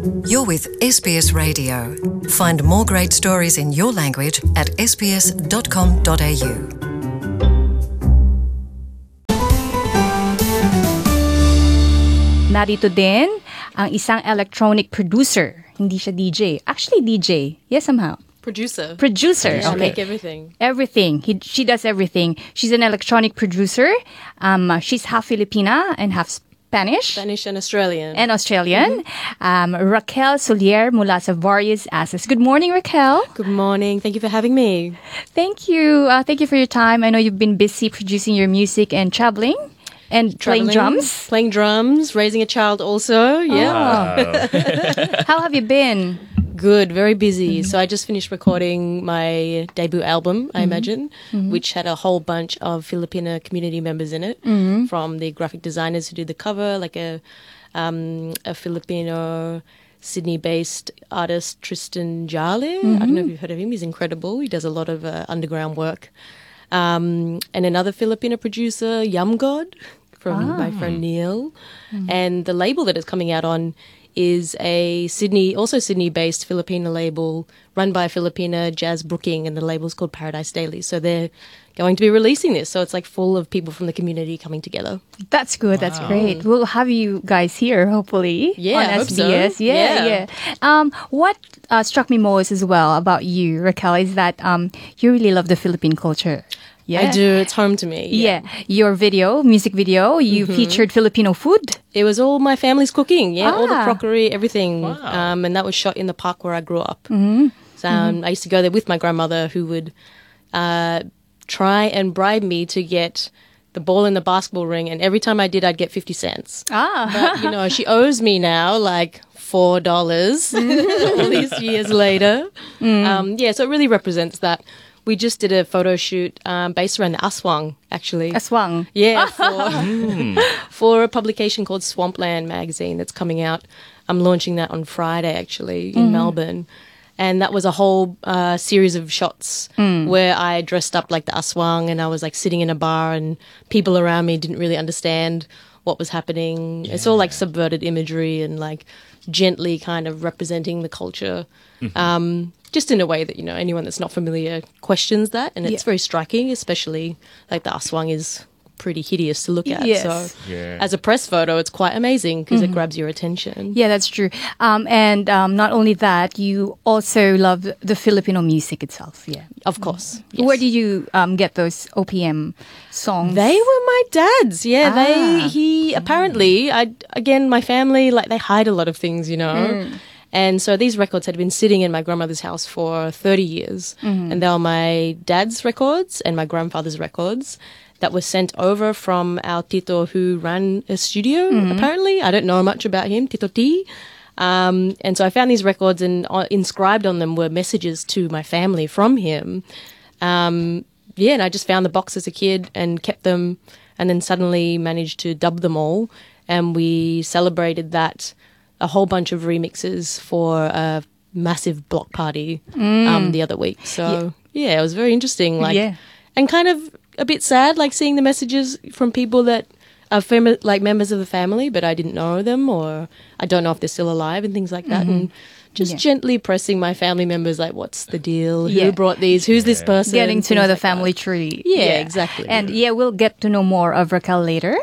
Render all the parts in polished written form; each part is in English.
You're with SBS Radio. Find more great stories in your language at sbs.com.au. Narito din ang isang electronic producer. Hindi siya DJ. Actually, DJ. Yes, somehow. Producer. Producer. I Okay. make everything. Everything. She does everything. She's an electronic producer. She's half Filipina and half Spanish. Spanish and Australian. And Australian. Raquel Solier mula sa Various Assets. Good morning, Raquel. Good morning. Thank you for having me. Thank you. Thank you for your time. I know you've been busy producing your music and traveling and playing drums. Playing drums, raising a child also. Yeah. How have you been? Good, very busy. So I just finished recording my debut album, I imagine, which had a whole bunch of Filipino community members in it, from the graphic designers who did the cover, like a Filipino Sydney-based artist, Tristan Jale. I don't know if you've heard of him. He's incredible. He does a lot of underground work. And another Filipino producer, Yum God, from my friend Neil. And the label that it's coming out on is a Sydney-based Filipino label run by a Filipina, Jazz Brooking, and the label's called Paradise Daily. So they're going to be releasing this. So it's like full of people from the community coming together. That's good. That's great. We'll have you guys here, hopefully, Yeah, on I hope so. SBS. Yeah. What struck me most as well about you, Raquel, is that you really love the Philippine culture. Yeah. I do. It's home to me. Yeah. Your music video, you featured Filipino food. It was all my family's cooking. Yeah, all the Ah. crockery, everything. And that was shot in the park where I grew up. So I used to go there with my grandmother, who would try and bribe me to get the ball in the basketball ring. And every time I did, I'd get 50 cents. But, she owes me now like $4 all these years later. So it really represents that. We just did a photo shoot based around the Aswang, actually. Aswang. Yeah, for a publication called Swampland magazine that's coming out. I'm launching that on Friday, actually, in Melbourne. And that was a whole series of shots where I dressed up like the Aswang, and I was like sitting in a bar, and people around me didn't really understand what was happening. Yeah. It's all like subverted imagery and like gently kind of representing the culture. Just in a way that, anyone that's not familiar questions that. And it's very striking, especially like the Aswang is pretty hideous to look at. Yes. So as a press photo, it's quite amazing because it grabs your attention. Yeah, that's true. And not only that, you also love the Filipino music itself. Yeah. Of course. Yes. Where did you get those OPM songs? They were my dad's. Yeah, he apparently, my family, like they hide a lot of things, And so these records had been sitting in my grandmother's house for 30 years. And they were my dad's records and my grandfather's records that were sent over from our Tito, who ran a studio, apparently. I don't know much about him, Tito T. And so I found these records, and inscribed on them were messages to my family from him. And I just found the box as a kid and kept them, and then suddenly managed to dub them all. And we celebrated that, a whole bunch of remixes for a massive block party the other week. So, it was very interesting. And kind of a bit sad, like seeing the messages from people that are members of the family, but I didn't know them, or I don't know if they're still alive and things like that. And just gently pressing my family members, like, what's the deal? Who brought these? Who's this person? Getting to know the like family that. tree. Yeah, exactly. And we'll get to know more of Raquel later.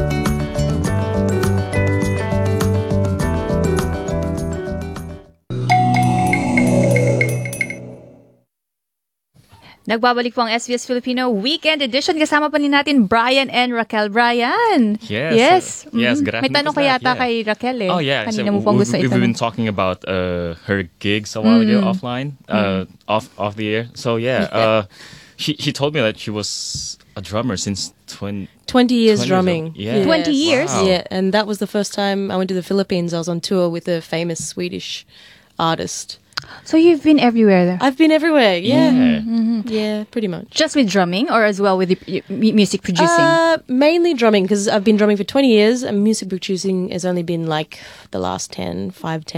Nagbabalik po ang SBS Filipino Weekend Edition. Kasama pa natin Brian and Raquel. Brian! Yes. Yes, good May tanong ka yata kay Raquel eh. Oh, yeah. Kanina So mo pang gusto we've itanong. been talking about her gigs a while ago offline, off the air. So, she told me that she was a drummer since 20 years 20 drumming. Yeah. 20 years? Wow. Yeah, and that was the first time I went to the Philippines. I was on tour with a famous Swedish artist. So you've been everywhere there? I've been everywhere, yeah. Yeah. Yeah, pretty much. Just with drumming or as well with the music producing? Mainly drumming, because I've been drumming for 20 years, and music producing has only been like the last 10,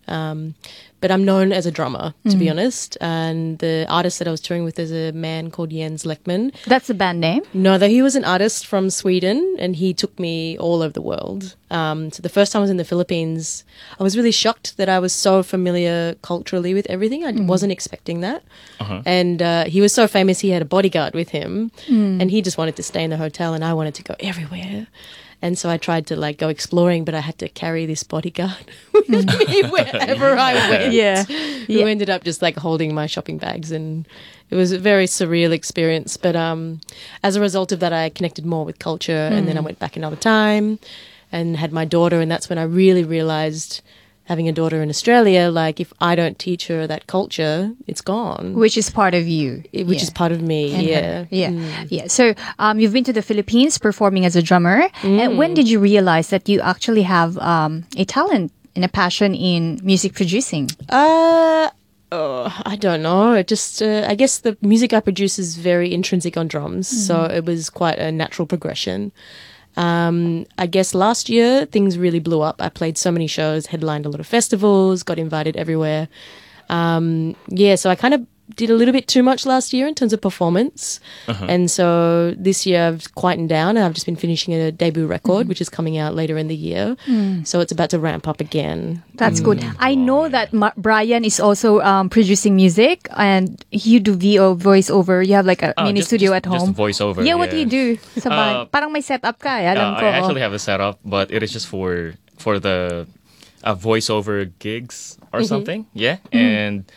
But I'm known as a drummer, to be honest. And the artist that I was touring with is a man called Jens Lekman. That's the band name? No, though he was an artist from Sweden, and he took me all over the world. So the first time I was in the Philippines, I was really shocked that I was so familiar culturally with everything. I wasn't expecting that. And he was so famous, he had a bodyguard with him, and he just wanted to stay in the hotel, and I wanted to go everywhere. And so I tried to like go exploring, but I had to carry this bodyguard with me wherever I went. Who ended up just like holding my shopping bags, and it was a very surreal experience. But as a result of that, I connected more with culture, and then I went back another time and had my daughter, and that's when I really realized, having a daughter in Australia, like if I don't teach her that culture, it's gone. Which is part of you. Which is part of me, And her. Yeah. So you've been to the Philippines performing as a drummer. And when did you realize that you actually have a talent and a passion in music producing? I don't know. It just, I guess the music I produce is very intrinsic on drums. So it was quite a natural progression. I guess last year things really blew up. I played so many shows, headlined a lot of festivals, got invited everywhere. So I kind of did a little bit too much last year in terms of performance. And so this year I've quietened down, and I've just been finishing a debut record, which is coming out later in the year. So it's about to ramp up again. That's good. I know that Brian is also producing music, and you do voiceover. You have like a mini studio at home. Just voiceover. Yeah, what do you do? Sa bahay? Parang may setup ka, alam ko. I actually have a setup, but it is just for the voiceover gigs or something. Yeah. And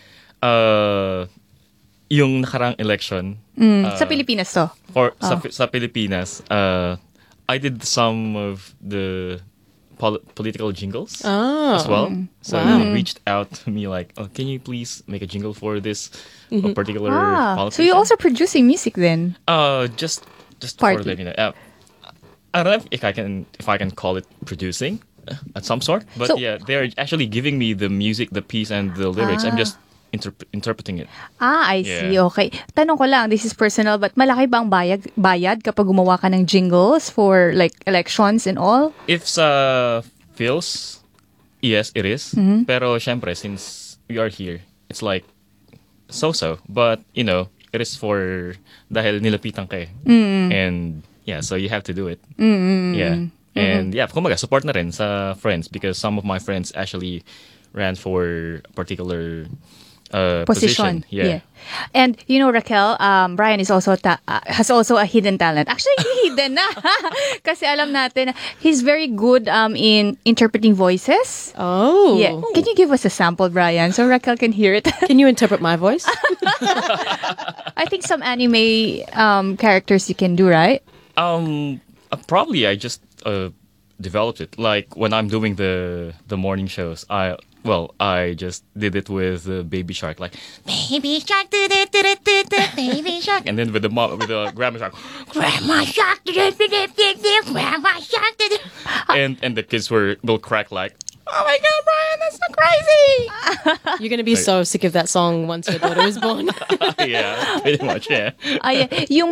yung nakarang election sa Pilipinas to? Sa Pilipinas, I did some of the political jingles as well. So they reached out to me like, can you please make a jingle for this particular politician? So you're also producing music then? Just Partly. for the, I don't know if I can call it producing at some sort, but they're actually giving me the music, the piece, and the lyrics. I'm just interpreting it. I see. Okay. Tanong ko lang, this is personal, but malaki ba ang bayad kapag gumawa ka ng jingles for like elections and all? If sa feels, yes, it is. Pero syempre, since we are here, it's like so-so. But, it is for dahil nilapitan ka eh. And so you have to do it. Yeah. And kumbaga, support na rin sa friends, because some of my friends actually ran for a particular position. Yeah. And Raquel, Brian is also has also a hidden talent. Actually, hidden na. Kasi alam natin, he's very good in interpreting voices. Oh. Yeah. Can you give us a sample, Brian, so Raquel can hear it? Can you interpret my voice? I think some anime characters you can do, right? Probably I just developed it. Like when I'm doing the morning shows, I just did it with Baby Shark, like Baby Shark, Baby Shark, and then with the Grandma Shark, Grandma Shark, Grandma Shark, and the kids will crack like, oh my God, Brian, that's so crazy. You're gonna be so sick of that song once your daughter is born. Yeah, pretty much. Yeah. Yung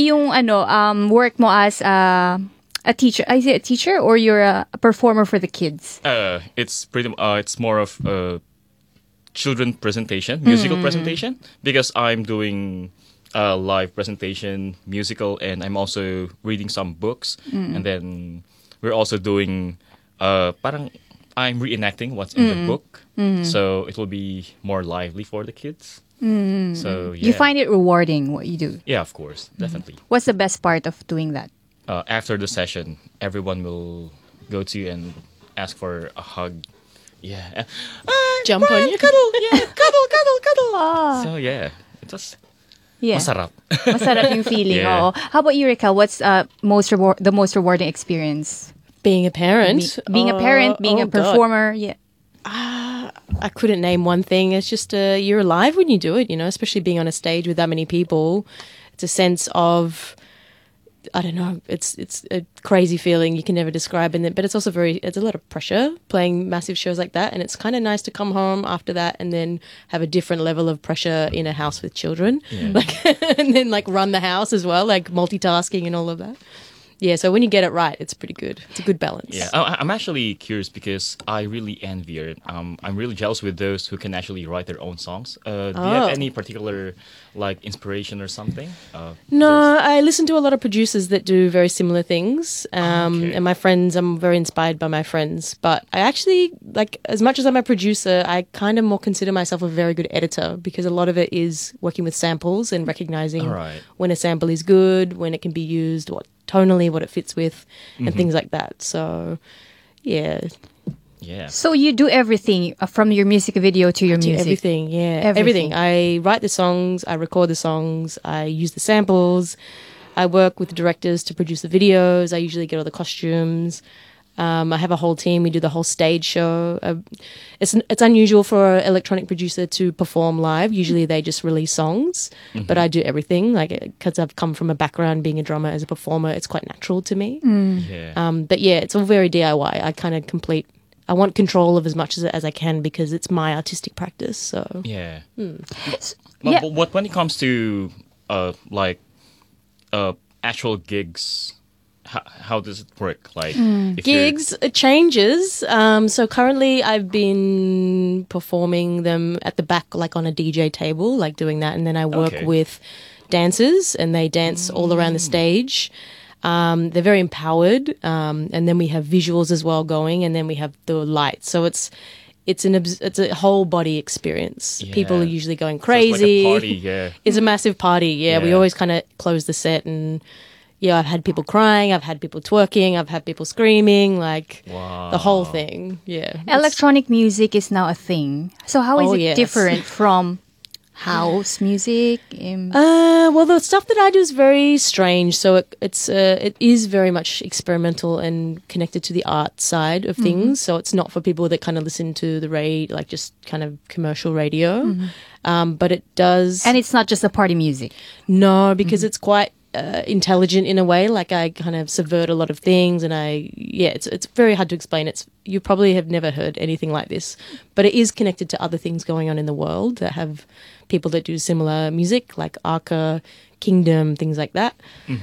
work mo as a teacher. Is it a teacher or you're a performer for the kids? It's more of a children presentation, musical presentation, because I'm doing a live presentation, musical, and I'm also reading some books, and then we're also doing parang I'm reenacting what's in the book, so it will be more lively for the kids. So You find it rewarding what you do? Yeah, of course, definitely. What's the best part of doing that? After the session, everyone will go to you and ask for a hug. Yeah. Jump Brian, on you. Cuddle. Yeah, cuddle. So yeah, it was masarap. Masarap yung feeling. Yeah. Oh. How about you, Raquel? What's the most rewarding experience? Being a parent. Being a parent, being a performer. God. Yeah. I couldn't name one thing. It's just you're alive when you do it, especially being on a stage with that many people. It's a sense of, I don't know, it's a crazy feeling you can never describe. But it's also it's a lot of pressure playing massive shows like that. And it's kind of nice to come home after that and then have a different level of pressure in a house with children. Yeah. And then run the house as well, like multitasking and all of that. Yeah, so when you get it right, it's pretty good. It's a good balance. Yeah, I'm actually curious because I really envy it. I'm really jealous with those who can actually write their own songs. Do you have any particular like inspiration or something? No, I listen to a lot of producers that do very similar things. And my friends, I'm very inspired by my friends. But I actually, like, as much as I'm a producer, I kind of more consider myself a very good editor because a lot of it is working with samples and recognizing when a sample is good, when it can be used, what tonally, what it fits with, and things like that. So, yeah. Yeah. So you do everything from your music video to your music? Everything, yeah. Everything. I write the songs, I record the songs, I use the samples, I work with the directors to produce the videos, I usually get all the costumes. I have a whole team. We do the whole stage show. It's unusual for an electronic producer to perform live. Usually they just release songs, but I do everything. Like, because I've come from a background being a drummer as a performer, it's quite natural to me. Yeah. But yeah, it's all very DIY. I kind of I want control of as much as I can because it's my artistic practice. So yeah. But when it comes to actual gigs, how does it work? Like if gigs, it changes. So currently I've been performing them at the back, like on a DJ table, like doing that. And then I work with dancers and they dance all around the stage. They're very empowered. And then we have visuals as well going, and then we have the lights. So it's a whole body experience. Yeah. People are usually going crazy. So it's like a party, yeah. It's a massive party. Yeah. We always kind of close the set and I've had people crying, I've had people twerking, I've had people screaming, like the whole thing. Yeah. Electronic music is now a thing. So how is it yes. different from house music? Well, the stuff that I do is very strange. So it is very much experimental and connected to the art side of things. So it's not for people that kind of listen to the radio, like just kind of commercial radio. But it does. And it's not just a party music. No, because it's quite intelligent in a way. Like I kind of subvert a lot of things, and it's very hard to explain. You probably have never heard anything like this, but it is connected to other things going on in the world that have people that do similar music, like Arca, Kingdom, things like that.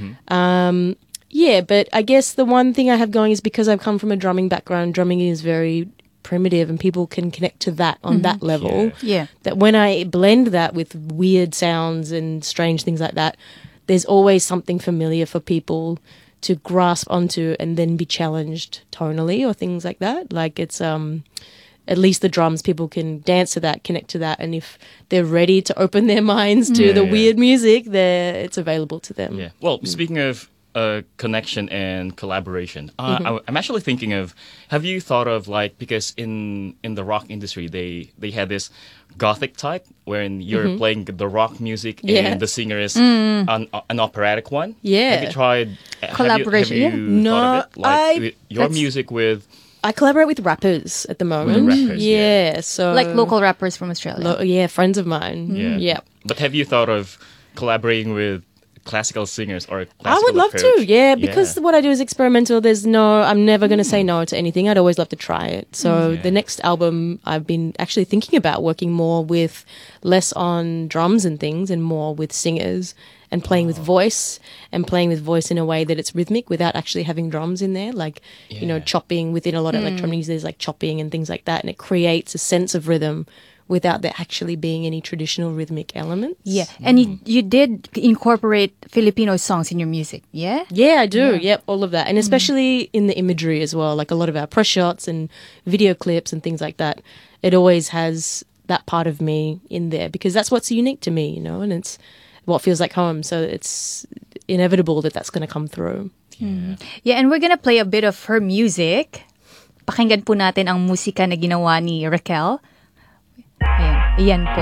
But I guess the one thing I have going is because I've come from a drumming background. Drumming is very primitive, and people can connect to that on that level. Yeah. That when I blend that with weird sounds and strange things like that, there's always something familiar for people to grasp onto and then be challenged tonally or things like that. Like it's at least the drums, people can dance to that, connect to that, and if they're ready to open their minds to the weird music, it's available to them. Yeah. Well, speaking of connection and collaboration, I'm actually thinking of, have you thought of because in the rock industry, they had this gothic type wherein you're playing the rock music and the singer is an operatic one? Yeah. Have you tried collaboration? Have you thought of it? Your music with... I collaborate with rappers at the moment. With rappers, so Like local rappers from Australia. Friends of mine. Yeah. But have you thought of collaborating with classical singers or classical I would love approach? to, because what I do is experimental. I'm never going to say no to anything. I'd always love to try it. So the next album, I've been actually thinking about working more with less on drums and things and more with singers and playing with voice in a way that it's rhythmic without actually having drums in there. Like, chopping within a lot of electronics, there's like chopping and things like that. And it creates a sense of rhythm without there actually being any traditional rhythmic elements. Yeah. And you did incorporate Filipino songs in your music, yeah? Yeah, I do. Yeah. Yep, all of that. And especially in the imagery as well, like a lot of our press shots and video clips and things like that. It always has that part of me in there because that's what's unique to me, and it's what feels like home. So it's inevitable that that's going to come through. Yeah, and we're gonna play a bit of her music. Pakinggan po natin ang musika na ginawa ni Raquel. Ayan po.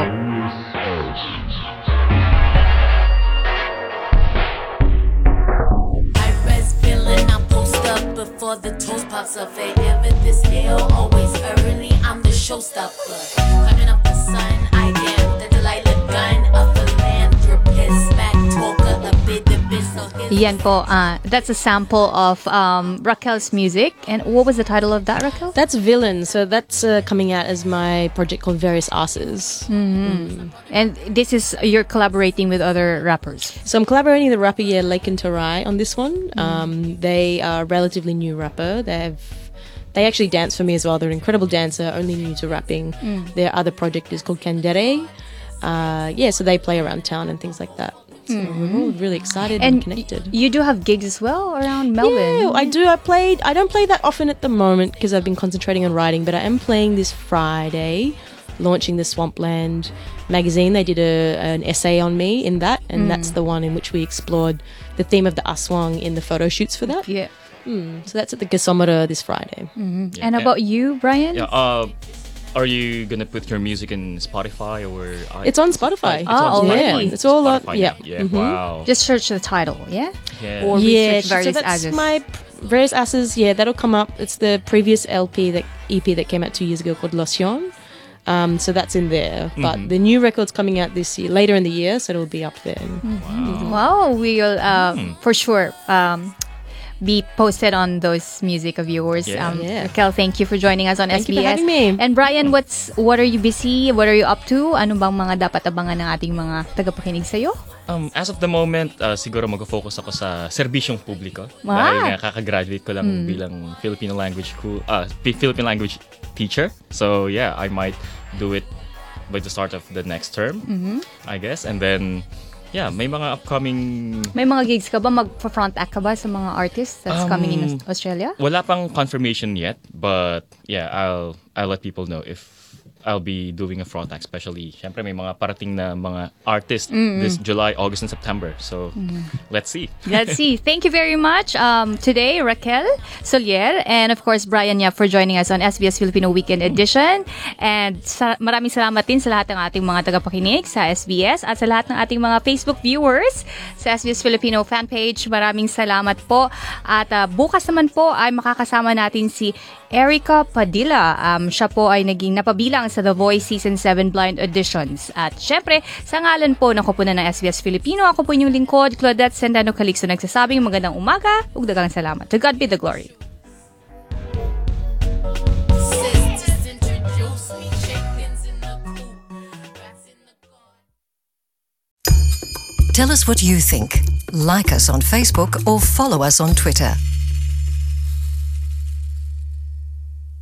I rest feeling I'm post up before the toast pops up. Ever this ill, always early, I'm the showstopper. Climbing up the sun, I am the Delilah Gunn, a philanthropist, smack talker, a bit the bitch, so Yan po, that's a sample of Raquel's music. And what was the title of that, Raquel? That's Villain. So that's coming out as my project called Various Asses. And this is, you're collaborating with other rappers. So I'm collaborating with the rapper Lake and Tarai on this one. They are a relatively new rapper. They actually dance for me as well. They're an incredible dancer, only new to rapping. Their other project is called Candere. So they play around town and things like that. So we're all really excited and connected. You do have gigs as well around Melbourne. Yeah, I do. I don't play that often at the moment because I've been concentrating on writing, but I am playing this Friday, launching the Swampland magazine. They did an essay on me in that, and that's the one in which we explored the theme of the Aswang in the photo shoots for that. Yeah. So that's at the Gasometer this Friday. And about you, Brian? Yeah. Are you gonna put your music in Spotify or? It's on Spotify. It's on Spotify. Yeah, it's all on. Spotify Yeah, now. Yeah. Wow. Just search the title, yeah? Yeah. Or research Various so that's Asses. my Various Asses. Yeah, that'll come up. It's the previous EP that came out 2 years ago called Lotion. So that's in there. But the new record's coming out this year, later in the year, so it'll be up there. Wow, we'll for sure be posted on those music of yours. Yeah. Raquel, thank you for joining us on Thank SBS. you for having me. And Brian, what are you busy? What are you up to? Ano bang mga dapat abangan ng ating mga tagapakinig sa'yo? As of the moment, siguro mag-focus ako sa serbisyong publiko. Wow. Dahil nga kakagraduate ko lang bilang Filipino language teacher. So yeah, I might do it by the start of the next term, I guess. And then, yeah, may mga upcoming... May mga gigs ka ba? Mag-front act ka ba sa mga artists that's coming in Australia? Wala pang confirmation yet, but yeah, I'll let people know if I'll be doing a front act, especially. Siyempre, may mga parating na mga artists this July, August, and September. So, let's see. Let's see. Thank you very much today, Raquel Solier, and of course, Brian Yap for joining us on SBS Filipino Weekend Edition. And maraming salamat din sa lahat ng ating mga tagapakinig sa SBS at sa lahat ng ating mga Facebook viewers sa SBS Filipino fan page. Maraming salamat po. At bukas naman po ay makakasama natin si Erica Padilla. Siya po ay naging napabilang sa The Voice Season 7 Blind Auditions. At syempre, sa ngalan po ng kupunan ng SBS Filipino, ako po inyong lingkod, Claudette Sendano Calixto, nagsasabing magandang umaga, ug daghang salamat. To God be the glory. Sisters introduce me, chickens in the coop, rats in the garden. Tell us what you think. Like us on Facebook or follow us on Twitter.